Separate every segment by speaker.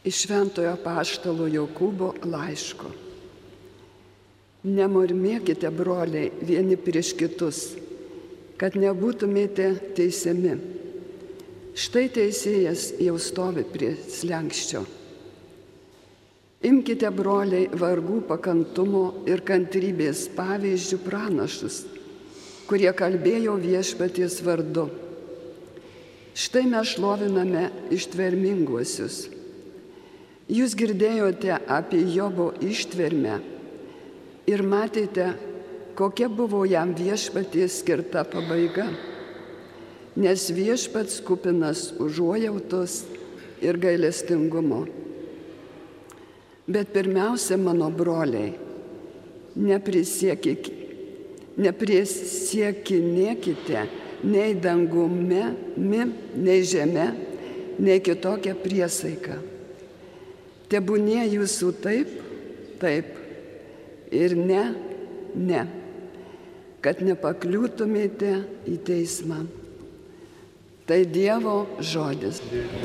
Speaker 1: Iš Šventojo Apaštalo Jokūbo laiško. Nemurmėkite, broliai, vieni prieš kitus, kad nebūtumėte teisiami. Štai teisėjas jau stovi prie slenksčio. Imkite, broliai, vargų, pakantumo ir kantrybės pavyzdžių pranašus, kurie kalbėjo Viešpaties vardu. Štai mes šloviname ištverminguosius. Jūs girdėjote apie Jobo ištvermę ir matėte, kokia buvo jam Viešpaties skirta pabaiga, nes Viešpats kupinas užuojautos ir gailestingumo. Bet pirmiausia, mano broliai, neprisiekinėkite nei dangumi, nei žeme, nei kitokią priesaiką. Tebūnie jūsų taip, taip ir ne, kad nepakliūtumėte į teismą. Tai Dievo žodis.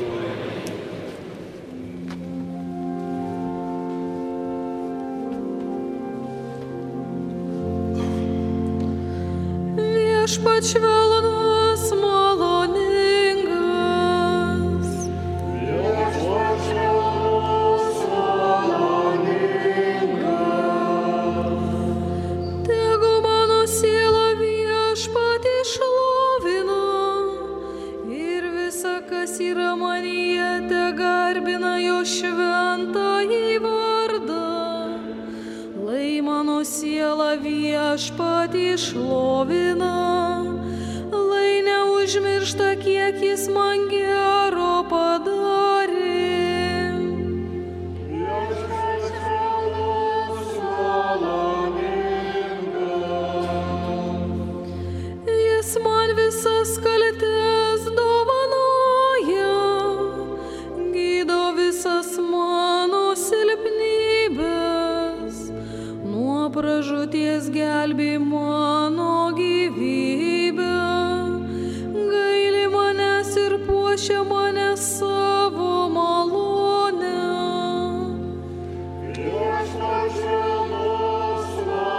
Speaker 2: Viešpats švelnus, maloningas. Viešpats švelnus, maloningas. Tegu mano siela Viešpatį šlovina ir visa, kas yra manyje, tegarbina jo šventąjį vardą. Lai mano siela Viešpatį šlovina, lai neužmiršta, kiek jis man gero padarė. Viešpats švelnus, maloningas. Jis man visas kaltes dovanoja, gydo visas mano silpnybės. Nuo pražūties gelbė mano gyvybę, gaili manęs ir puošia mane savo malonę. Viešpats švelnus,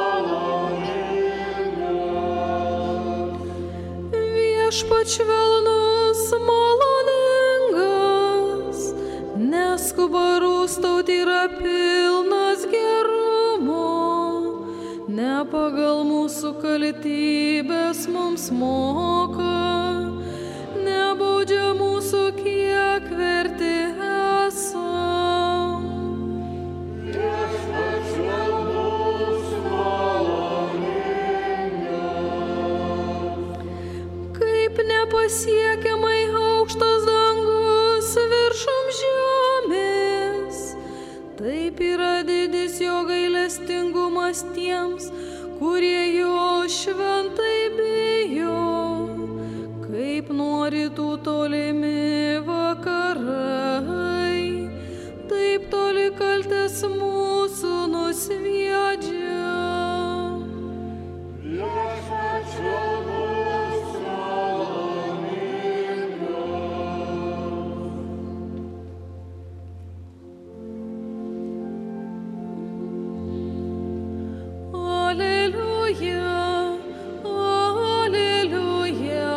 Speaker 2: maloningas. Viešpats švelnus, maloningas, neskuba rūstauti, yra pilnas gerumo. Ne pagal mūsų kaltybes mums moka, nebaudžia mūsų, kiek verti esam. Viešpats švelnus, maloningas. Kaip nepasiekiamai aukštas dangus viršum žemės, taip yra didis jo gailestingumas tiems, kurie jo šventai bijo. Kaip nuo rytų tolimi vakarai, taip toli kaltės mūsų nusviedžia. Viešpats švelnus, maloningas. Alleluja, alleluja,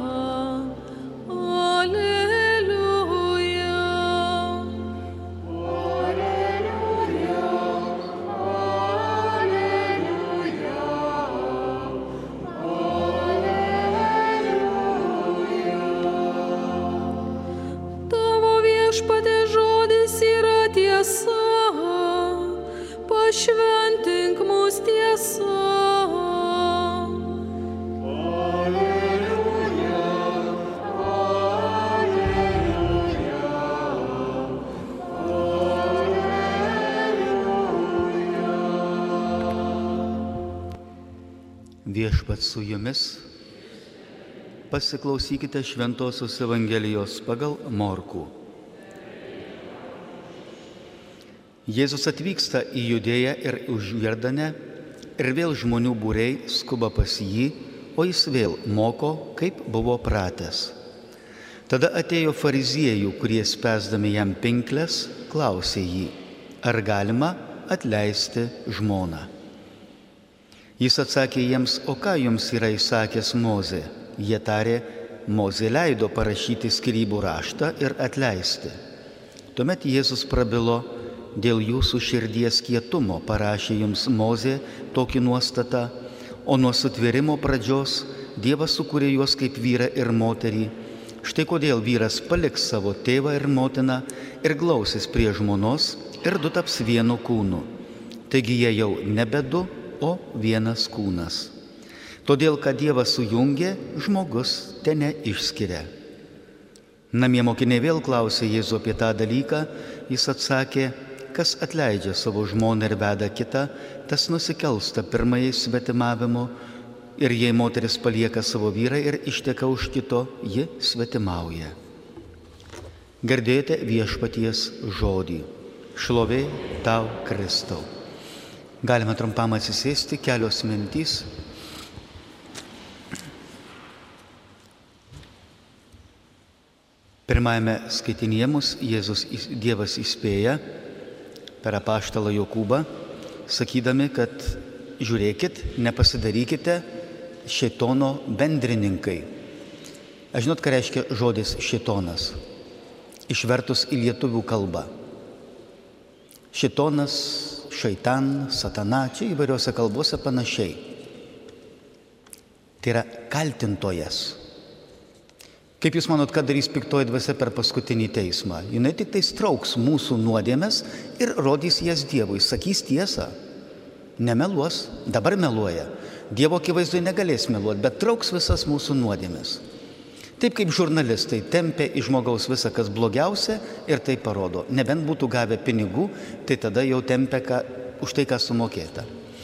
Speaker 2: alleluja. Alleluja, alleluja, alleluja. Tavo Viešpatie žodis yra tiesa, pašventink mus tiesa. Alleluja, alleluja, alleluja.
Speaker 3: Viešpats su jumis. Pasiklausykite Šventosios Evangelijos pagal Morkų. Jėzus atvyksta į Judėją ir už Jordanę, ir vėl žmonių būriai skuba pas jį, o jis vėl moko, kaip buvo pratęs. Tada atėjo fariziejų, kurie spęsdami jam pinkles, paklausė jį, ar galima atleisti žmoną. Jis atsakė jiems, o ką jums yra įsakęs Mozė? Jie tarė, Mozė leido parašyti skyrybų raštą ir atleisti. Tuomet Jėzus prabilo, dėl jūsų širdies kietumo parašė jums Mozė tokį nuostatą, o nuo sutvėrimo pradžios Dievas sukūrė juos kaip vyrą ir moterį. Štai kodėl vyras paliks savo tėvą ir motiną ir glausis prie žmonos ir du taps vienu kūnu. Taigi jie jau nebe du, o vienas kūnas. Todėl, kad Dievas sujungė, žmogus te neišskiria. Namie mokiniai vėl klausė Jėzų apie tą dalyką, jis atsakė, kas atleidžia savo žmoną ir veda kitą, tas nusikelsta pirmąjį svetimavimu, ir jei moteris palieka savo vyrą ir išteka už kito, ji svetimauja. Girdėjote viešpaties žodį. Šlovė tau, Kristau. Galime trumpam atsisėsti, kelios mintys. Pirmajame skaitinyje mus Dievas įspėja per apaštalą Jokūbą, sakydami, kad žiūrėkit, nepasidarykite šėtono bendrininkai. Aš žinot, ką reiškia žodis šėtonas, išvertus į lietuvių kalbą. Šėtonas, šaitan, satana, čia įvairiose kalbose panašiai. Tai yra kaltintojas. Kaip jūs manot, ką darys piktoji dvasia per paskutinį teismą? Jinai tik tai trauks mūsų nuodėmes ir rodys jas Dievui, sakys tiesą. Nemeluos, dabar meluoja. Dievo akivaizdui negalės meluoti, bet trauks visas mūsų nuodėmes. Taip kaip žurnalistai tempia iš žmogaus visą, kas blogiausia ir tai parodo. Nebent būtų gavę pinigų, tai tada jau tempia už tai, ką sumokėta.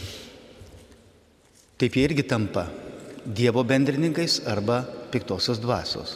Speaker 3: Taip jie irgi tampa Dievo bendrininkais arba piktosios dvasios.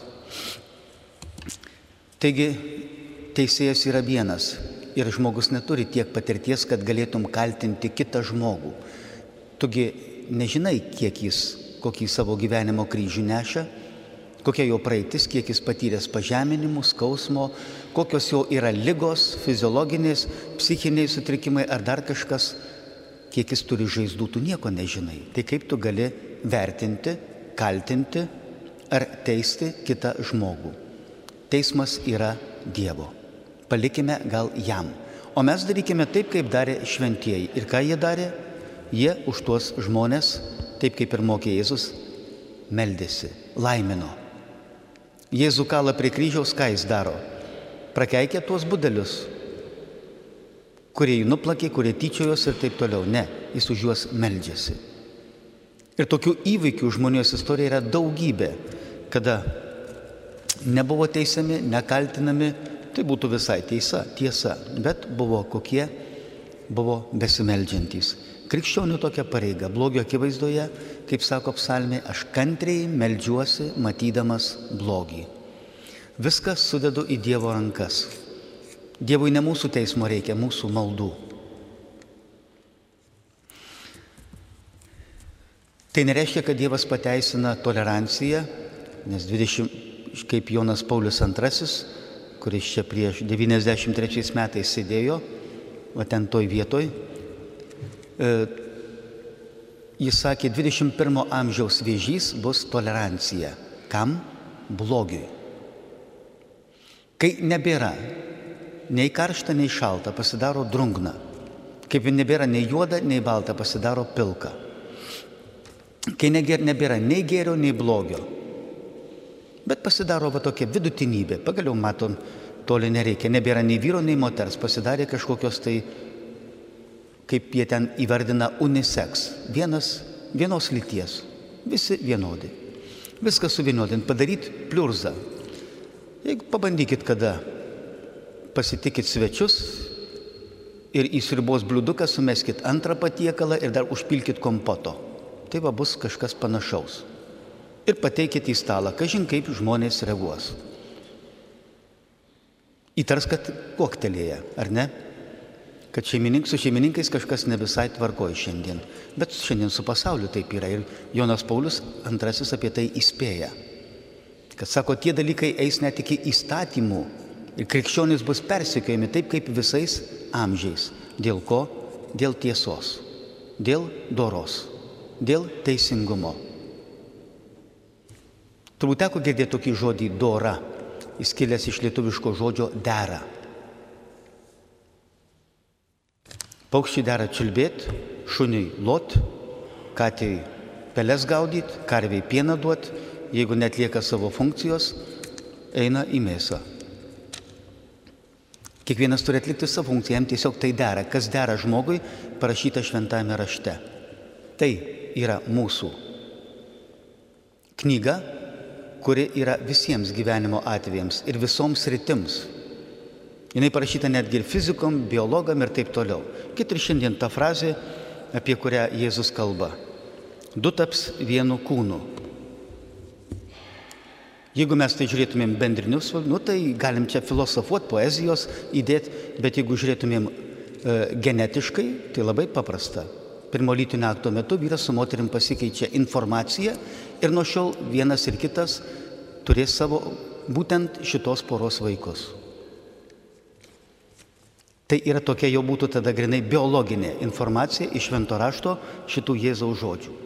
Speaker 3: Taigi, teisėjas yra vienas ir žmogus neturi tiek patirties, kad galėtum kaltinti kitą žmogų. Tugi nežinai, kokį savo gyvenimo kryžių neša, kokia jo praeitis, kiek jis patyręs pažeminimų, skausmo, kokios jo yra ligos, fiziologinės, psichiniai sutrikimai ar dar kažkas, kiek jis turi žaizdų, tu nieko nežinai. Tai kaip tu gali vertinti, kaltinti ar teisti kitą žmogų? Teismas yra Dievo. Palikime gal jam. O mes darykime taip, kaip darė šventieji. Ir ką jie darė? Jie už tuos žmonės, taip kaip ir mokė Jėzus, meldėsi, laimino. Jėzų kalą prie kryžiaus, ką jis daro? Prakeikia tuos budelius, kurie jį nuplakė, kurie tyčiojos ir taip toliau. Ne, jis už juos meldžiasi. Ir tokių įvykių žmonijos istorija yra daugybė, kada nebuvo teisiami, nekaltinami, tai būtų visai tiesa, bet buvo kokie, buvo besimeldžiantys. Krikščionių tokia pareiga, blogio akivaizdoje, kaip sako psalmė, aš kantriai meldžiuosi, matydamas blogį. Viską sudedu į Dievo rankas. Dievui ne mūsų teismo reikia, mūsų maldų. Tai nereiškia, kad Dievas pateisina toleranciją, nes kaip Jonas Paulius II, kuris čia prieš 93 metais sėdėjo, va ten toj vietoj, jis sakė, 21 amžiaus vėžys bus tolerancija. Kam? Blogiui. Kai nebėra nei karšta, nei šalta, pasidaro drungna. Kaip nebėra nei juoda, nei balta, pasidaro pilka. Kai nebėra nei gėrio, nei blogio, bet pasidaro va tokia vidutinybė. Pagaliau matom, toli nereikia. Nebėra nei vyro, nei moters. Pasidarė kažkokios tai, kaip jie ten įvardina, unisex. Vienos lyties. Visi vienodi. Viskas suvienodint. Padaryti pliurzą. Jeigu pabandykit, kada pasitikit svečius ir į sriubos bliuduką sumeskit antrą patiekalą ir dar užpilkit kompoto. Tai va bus kažkas panašaus. Ir pateikit į stalą, kažin kaip žmonės reaguos. Įtars, kad koktelėja, ar ne? Kad su šeimininkais kažkas ne visai tvarkoja šiandien. Bet šiandien su pasauliu taip yra. Ir Jonas Paulius II apie tai įspėja. Kad sako, tie dalykai eis net iki įstatymų Ir krikščionys bus persekiojami taip kaip visais amžiais. Dėl ko? Dėl tiesos, dėl doros, dėl teisingumo. Turbūt teko girdėti tokį žodį dora, jis kilęs iš lietuviško žodžio dera. Paukščiui dera čiulbėti, šuniui lot, katei peles gaudyti, karviai pieną duoti, jeigu netlieka savo funkcijos, eina į mėsą. Kiekvienas turi atlikti savo funkciją, jam tiesiog tai dera. Kas dera žmogui, parašyta šventajame rašte. Tai yra mūsų knyga, kuri yra visiems gyvenimo atvejams ir visoms sritims. Jinai parašyta netgi ir fizikom, biologam ir taip toliau. Kit ir šiandien ta frazė, apie kurią Jėzus kalba. Du taps vienu kūnu. Jeigu mes tai žiūrėtumėm bendrinius, tai galim čia filosofuoti, poezijos įdėti, bet jeigu žiūrėtumėm genetiškai, tai labai paprasta. Pirmo lytinio akto metu vyras su moterim pasikeičia informaciją ir nuo šiol vienas ir kitas turės savo būtent šitos poros vaikus. Tai yra tokia jau būtų tada grinai biologinė informacija iš švento rašto šitų Jėzaus žodžių.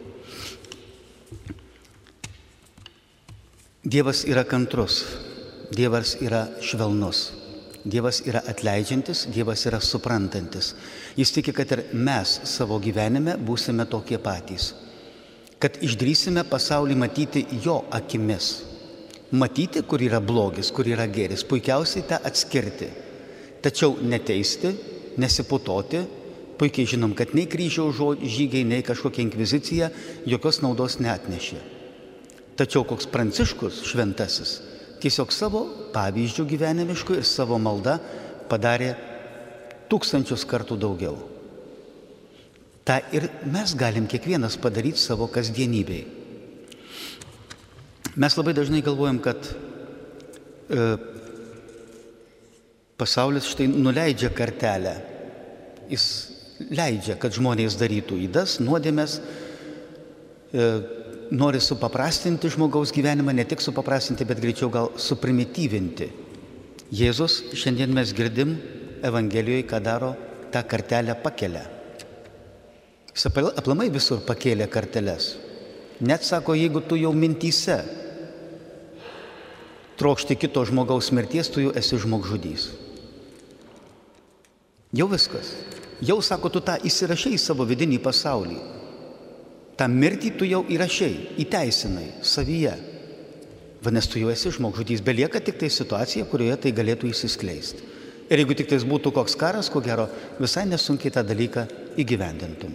Speaker 3: Dievas yra kantrus, Dievas yra švelnus, Dievas yra atleidžiantis, Dievas yra suprantantis. Jis tiki, kad ir mes savo gyvenime būsime tokie patys. Kad išdrįsime pasaulį matyti jo akimis. Matyti, kur yra blogis, kur yra gėris, puikiausiai tą atskirti. Tačiau neteisti, nesiputoti, puikiai žinom, kad nei kryžiaus žygiai, nei kažkokia inkvizicija jokios naudos neatnešė. Tačiau koks Pranciškus šventasis tiesiog savo pavyzdžių gyvenimiškų ir savo malda padarė 1000 kartų daugiau. Ta ir mes galim kiekvienas padaryti savo kasdienybėj. Mes labai dažnai galvojam, kad pasaulis štai nuleidžia kartelę. Jis leidžia, kad žmonės darytų ydas, nuodėmes, nori supaprastinti žmogaus gyvenimą, ne tik supaprastinti, bet greičiau gal suprimityvinti. Jėzus, šiandien mes girdim Evangelijoje, ką daro, tą kartelę pakelia. Jis aplamai visur pakėlė karteles. Net sako, jeigu tu jau mintyse trokšti kito žmogaus mirties, tu jau esi žmogžudys. Jau viskas. Jau, sako, tu tą įsirašai į savo vidinį pasaulį. tą mirtį tu jau įrašei, įteisinai savyje. Vadinasi, tu jau esi žmogžudys, belieka tik tai situacija, kurioje tai galėtų įsiskleisti. Ir jeigu tik tais būtų koks karas, ko gero, visai nesunkiai tą dalyką įgyvendintum.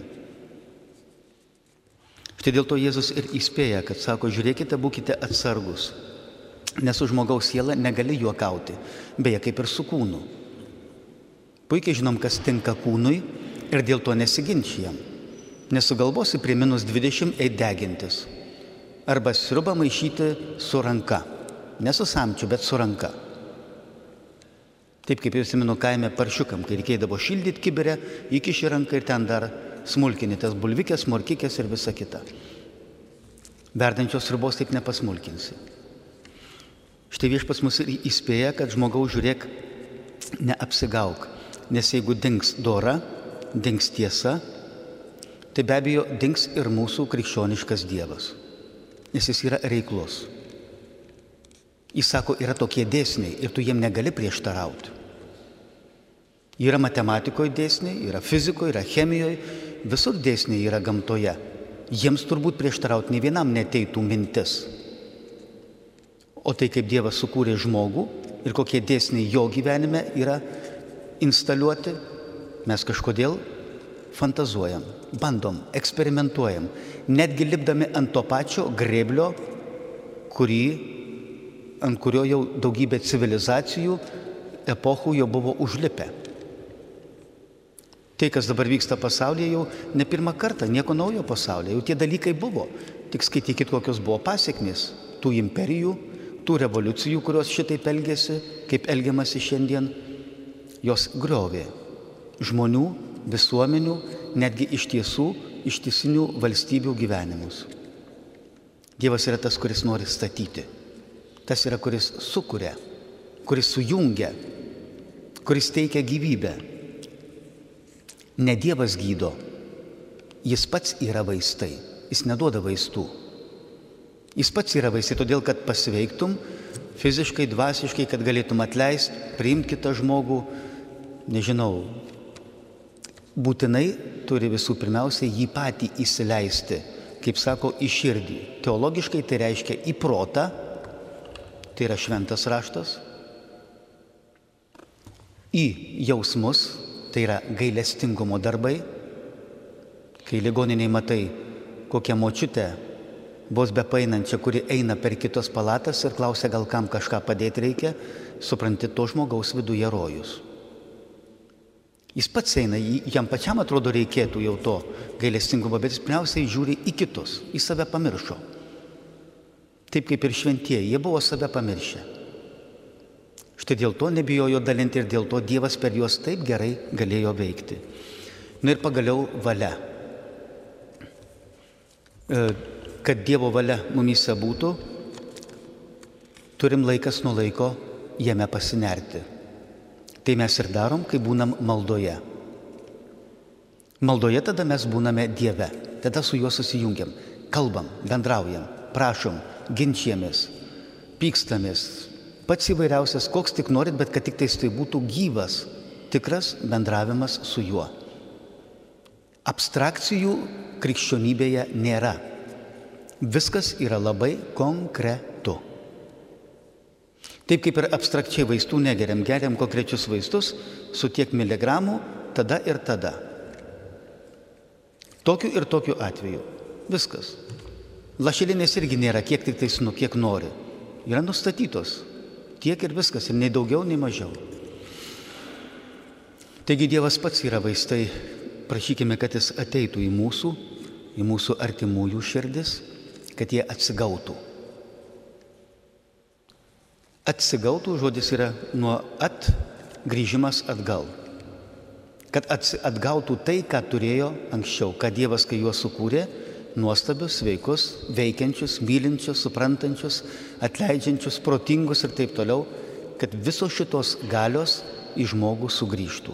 Speaker 3: Štai dėl to Jėzus ir įspėja, kad sako, žiūrėkite, būkite atsargus, nes su žmogaus siela negali juokauti, beje, kaip ir su kūnu. Puikiai žinom, kas tinka kūnui ir dėl to nesiginčijam. Nesugalvosi prie -20 eiti degintis. Arba sriubą maišyti su ranka. Ne su samčiu, bet su ranka. Taip kaip jau atsimenu kaime paršiukam, kai reikėdavo šildyti kibirę, įkiši ranką ir ten dar smulkini tas bulvikės, morkikės ir visa kita. Verdančios sriubos taip nepasmulkinsi. Štai Viešpats mus ir įspėja, kad žmogaus žiūrėk, neapsigauk, nes jeigu dings dora, dings tiesa, tai be abejo dings ir mūsų krikščioniškas Dievas, nes jis yra reiklus. Jis sako, yra tokie dėsniai ir tu jiem negali prieštarauti. Yra matematikoje dėsniai, yra fizikoje, yra chemijoje, visur dėsniai yra gamtoje. Jiems turbūt prieštarauti nei vienam neteitų mintis. O tai, kaip Dievas sukūrė žmogų ir kokie dėsniai jo gyvenime yra instaliuoti, mes kažkodėl fantazuojam, bandom, eksperimentuojam, netgi lipdami ant to pačio grėblio, ant kurio jau daugybė civilizacijų, epochų jau buvo užlipę. Tai, kas dabar vyksta pasaulyje, jau ne pirmą kartą, nieko naujo pasaulyje, jau tie dalykai buvo. Tik skaitykit, kokios buvo pasiekmės tų imperijų, tų revoliucijų, kurios šitaip elgėsi, kaip elgiamasi šiandien, jos griovė žmonių, visuomenių, netgi iš tiesų, ištisinių valstybių gyvenimus. Dievas yra tas, kuris nori statyti. Tas yra, kuris sukuria. kuris sujungia, kuris teikia gyvybę. Ne Dievas gydo, jis pats yra vaistai, jis neduoda vaistų. Jis pats yra vaistai, todėl kad pasveiktum fiziškai, dvasiškai, kad galėtum atleisti, priimti kitą žmogų, nežinau, būtinai turi visų pirmiausia jį patį įsileisti, kaip sako, į širdį. Teologiškai tai reiškia į protą, tai yra šventas raštas, į jausmus, tai yra gailestingumo darbai. Kai ligoniniai matai kokią močiutę, vos bepainančią, kuri eina per kitos palatas ir klausia, gal kam kažką padėti reikia, supranti, to žmogaus viduje rojus. Jis pats eina, jam pačiam atrodo reikėtų jau to gailestingumo, bet jis pirmiausiai žiūri į kitus, į save pamiršo. Taip kaip ir šventieji, jie buvo save pamiršę. Štai dėl to nebijojo dalinti ir dėl to Dievas per juos taip gerai galėjo veikti. Na ir pagaliau valia. Kad Dievo valia mumyse būtų, turim laikas nuo laiko jame pasinerti. Tai mes ir darom, kai būnam maldoje. Maldoje tada mes būname Dieve, tada su juo susijungiam, kalbam, bendraujam, prašom, ginčiamės, pykstamės, pats įvairiausias, koks tik norit, bet kad tik tai būtų gyvas, tikras bendravimas su juo. Abstrakcijų krikščionybėje nėra. Viskas yra labai konkretu. Taip kaip ir abstrakčiai vaistų negeriam, geriam konkrečius vaistus su tiek miligramų, tada ir tada. Tokiu ir tokiu atveju. Viskas. Lašelinės irgi nėra, kiek tik tai kiek nori. Yra nustatytos. Tiek ir viskas, ir nei daugiau, nei mažiau. Taigi Dievas pats yra vaistai. Prašykime, kad jis ateitų į mūsų artimųjų širdis, kad jie atsigautų. Atsigautų žodis yra nuo grįžimas atgal. Kad atgautų tai, ką turėjo anksčiau, kad Dievas, kai juos sukūrė, nuostabius, sveikus, veikiančius, mylinčius, suprantančius, atleidžiančius, protingus ir taip toliau, kad visos šitos galios į žmogų sugrįžtų.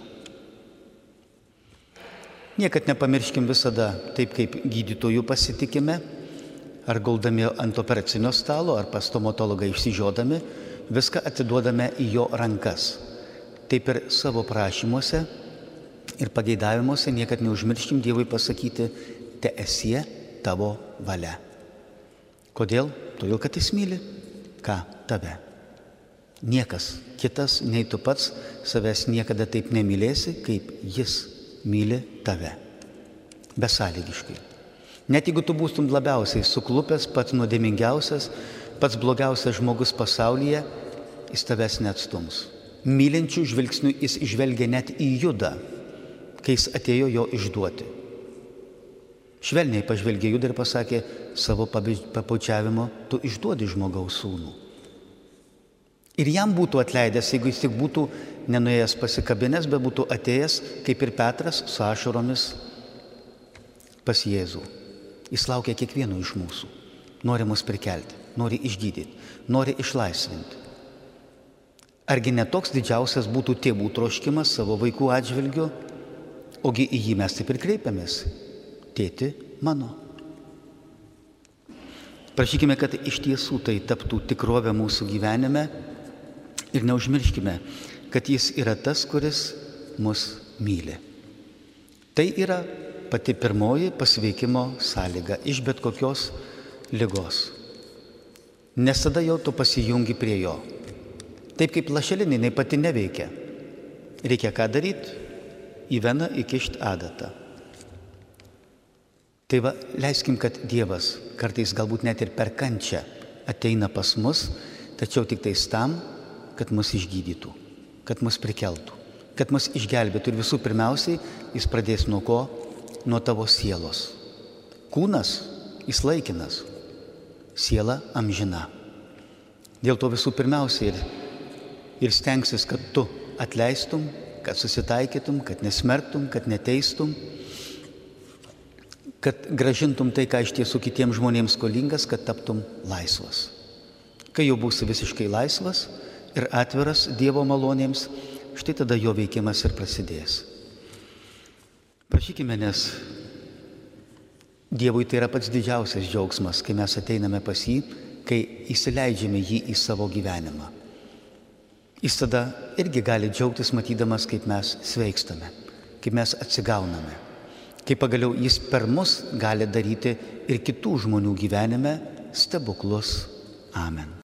Speaker 3: Niekad nepamirškim visada, taip kaip gydytojų pasitikime, ar guldami ant operacinio stalo, ar pas stomatologą išsižiodami, viską atiduodame į jo rankas. Taip ir savo prašymuose ir pageidavimuose niekad neužmirškim Dievui pasakyti, teesie tavo valia. Kodėl? Todėl, kad jis myli. Ką? Tave. Niekas kitas, nei tu pats, savęs niekada taip nemylėsi, kaip jis myli tave. Besąlygiškai. Net jeigu tu būtum labiausiai suklupęs, pats nuodėmingiausias, pats blogiausias žmogus pasaulyje, jis tavęs neatstums. Mylinčių žvilgsnių jis žvelgia net į Judą, kai jis atėjo jo išduoti. Švelniai pažvelgė Judą ir pasakė, savo papučiavimo tu išduodi žmogaus sūnų. Ir jam būtų atleidęs, jeigu jis tik būtų nenuėjęs pasikabinęs, bet būtų atėjęs, kaip ir Petras, su ašaromis pas Jėzų. Jis laukia kiekvieno iš mūsų. Nori mus prikelti, nori išgydyti, nori išlaisvinti. Argi netoks didžiausias būtų tėvų troškimas savo vaikų atžvilgiu, ogi į jį mes taip ir kreipiamės. Tėti mano. Prašykime, kad iš tiesų tai taptų tikrovė mūsų gyvenime ir neužmirškime, kad jis yra tas, kuris mus myli. Tai yra pati pirmoji pasveikimo sąlyga iš bet kokios ligos. Nes tada jau tu pasijungi prie jo. Taip kaip lašelinė, jinai pati neveikia. Reikia ką daryti? Į veną įkišti adatą. Tai va, leiskim, kad Dievas kartais galbūt net ir per kančią ateina pas mus, tačiau tik tais tam, kad mus išgydytų, kad mus prikeltų, kad mus išgelbėtų. Ir visų pirmiausiai jis pradės nuo ko? Nuo tavo sielos. Kūnas, jis laikinas, siela amžina. Dėl to visų pirmiausiai ir stengsis, kad tu atleistum, kad susitaikytum, kad nesmerktum, kad neteistum, kad gražintum tai, ką iš tiesų kitiems žmonėms skolingas, kad taptum laisvas. Kai jau būsi visiškai laisvas, ir atviras Dievo malonėms, štai tada jo veikimas ir prasidės. Prašykime, nes Dievui tai yra pats didžiausias džiaugsmas, kai mes ateiname pas jį, kai įsileidžiame jį į savo gyvenimą. Jis tada irgi gali džiaugtis matydamas, kaip mes sveikstame, kaip mes atsigauname, kaip pagaliau jis per mus gali daryti ir kitų žmonių gyvenime stebuklus. Amen.